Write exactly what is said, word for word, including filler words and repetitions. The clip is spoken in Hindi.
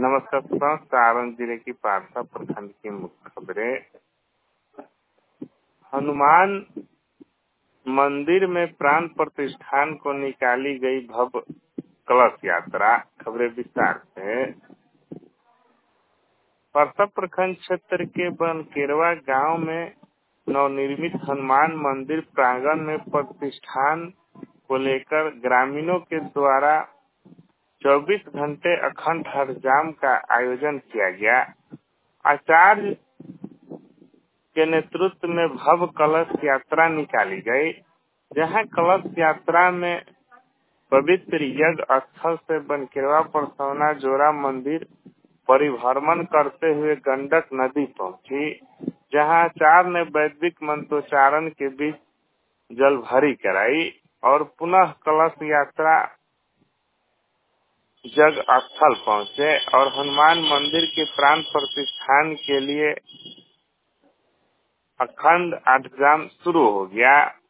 नमस्कार दोस्तों, सारण जिले की पारसा प्रखंड की मुख्य खबरें। हनुमान मंदिर में प्राण प्रतिष्ठान को निकाली गई भव्य कलश यात्रा। खबरें विस्तार से। पारसा प्रखंड क्षेत्र के बनकेरवा गांव में नवनिर्मित हनुमान मंदिर प्रांगण में प्रतिष्ठान को लेकर ग्रामीणों के द्वारा चौबीस घंटे अखंड हरजाम का आयोजन किया गया। आचार्य के नेतृत्व में भव्य कलश यात्रा निकाली गई, जहां कलश यात्रा में पवित्र यज्ञ स्थल से बनकेरवा परसौना जोरा मंदिर परिभ्रमण करते हुए गंडक नदी पहुंची, जहां आचार्य ने वैदिक मंत्रोच्चारण के बीच जलभरी कराई और पुनः कलश यात्रा जग स्थल पहुंचे और हनुमान मंदिर के प्राण प्रतिष्ठान के लिए अखंड हरजाम शुरू हो गया।